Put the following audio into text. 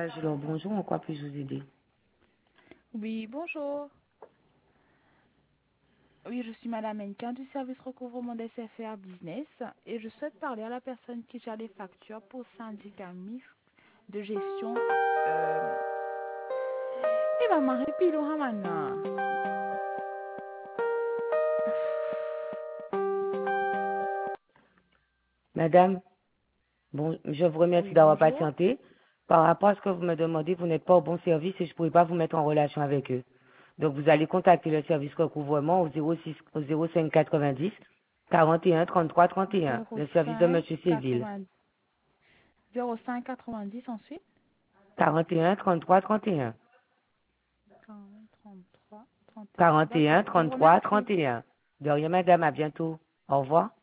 Alors, bonjour, en quoi puis-je vous aider? Oui, bonjour. Oui, je suis Madame Enkin du service recouvrement des CFR Business et je souhaite parler à la personne qui gère les factures pour syndicat mixte de gestion. Et maman, répile Hamana. Madame, bon, je vous remercie Oui, d'avoir bonjour. patienté. Par rapport à ce que vous me demandez, vous n'êtes pas au bon service et je ne pourrais pas vous mettre en relation avec eux. Donc, vous allez contacter le service recouvrement au 06, au 05 90 41 33 31, le service de 05 Monsieur Séville. 90 05 90 ensuite. 41 33 31. 33 31. 41 D'accord, je vous 33 remercie. 31. De rien, madame, à bientôt. Au revoir.